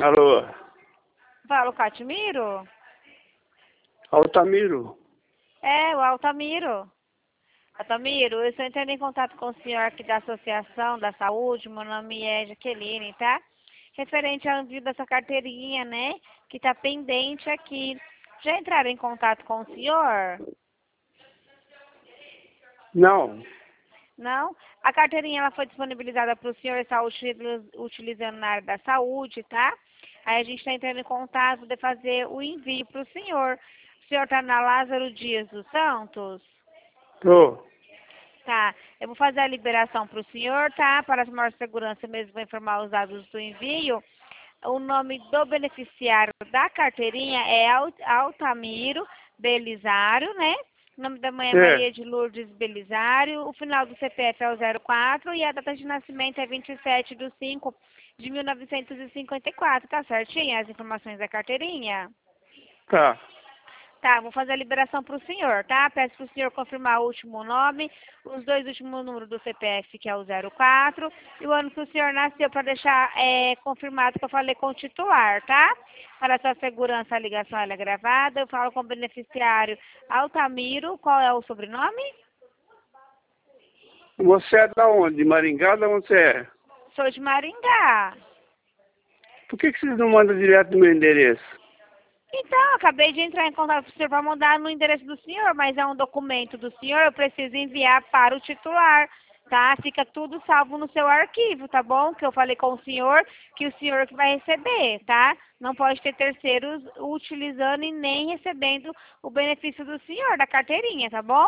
Alô, Fala o Catimiro? Altamiro. É, o Altamiro. Altamiro, eu estou entrando em contato com o senhor aqui da Associação da Saúde, meu nome é Jaqueline, tá? Referente ao envio dessa carteirinha, né? Que está pendente aqui. Já entraram em contato com o senhor? Não, Não? A carteirinha ela foi disponibilizada para o senhor estar utilizando na área da saúde, tá? Aí a gente está entrando em contato de fazer o envio para o senhor. O senhor está na Lázaro Dias dos Santos? tô. Tá, eu vou fazer a liberação para o senhor, tá? Para a maior segurança mesmo, vou informar os dados do envio. O nome do beneficiário da carteirinha é Altamiro Belisário, né? O nome da mãe é É, Maria de Lourdes Belisário. O final do CPF é o 04 e a data de nascimento é 27/5/1954. Tá certinho as informações da carteirinha? tá. Tá, vou fazer a liberação para o senhor, tá? Peço para o senhor confirmar o último nome, os dois últimos números do CPF, que é o 04, e o ano que o senhor nasceu, para deixar confirmado que eu falei com o titular, tá? Para a sua segurança, a ligação ela é gravada. Eu falo com o beneficiário Altamiro. Qual é o sobrenome? Você é da onde? De Maringá? Da onde você é? Sou de Maringá. Por que vocês não mandam direto no meu endereço? Então, eu acabei de entrar em contato com o senhor para mandar no endereço do senhor, mas é um documento do senhor, eu preciso enviar para o titular, tá? Fica tudo salvo no seu arquivo, tá bom? Que eu falei com o senhor, que o senhor que vai receber, tá? Não pode ter terceiros utilizando e nem recebendo o benefício do senhor, da carteirinha, tá bom?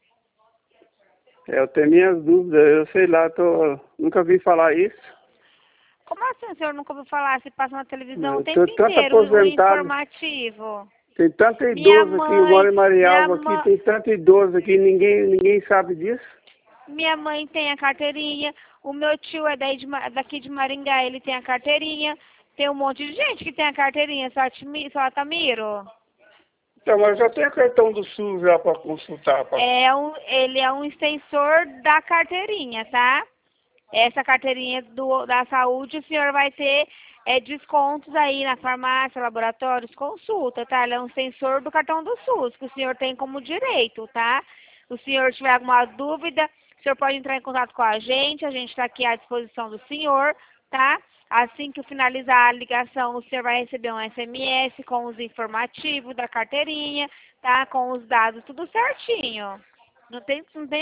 Eu tenho minhas dúvidas, eu sei lá, nunca vi falar isso. Como assim o senhor nunca ouviu falar? Se passa na televisão o Eu tempo tô tanto inteiro o aposentado, informativo. tem tanta Minha idoso aqui, eu moro mãe, em minha Marialva aqui, mãe, tem tanto idoso aqui, ninguém sabe disso. Minha mãe tem a carteirinha, o meu tio é daqui de Maringá, ele tem a carteirinha, tem um monte de gente que tem a carteirinha, só Altamiro. Então, mas eu já tenho cartão do SUS já para consultar. Ele é um extensor da carteirinha, tá? Essa carteirinha da saúde, o senhor vai ter descontos aí na farmácia, laboratórios, consulta, tá? Ele é um extensor do cartão do SUS, que o senhor tem como direito, tá? Se o senhor tiver alguma dúvida, o senhor pode entrar em contato com a gente está aqui à disposição do senhor, tá? Assim que finalizar a ligação, o senhor vai receber um SMS com os informativos da carteirinha, tá? Com os dados tudo certinho. Não tem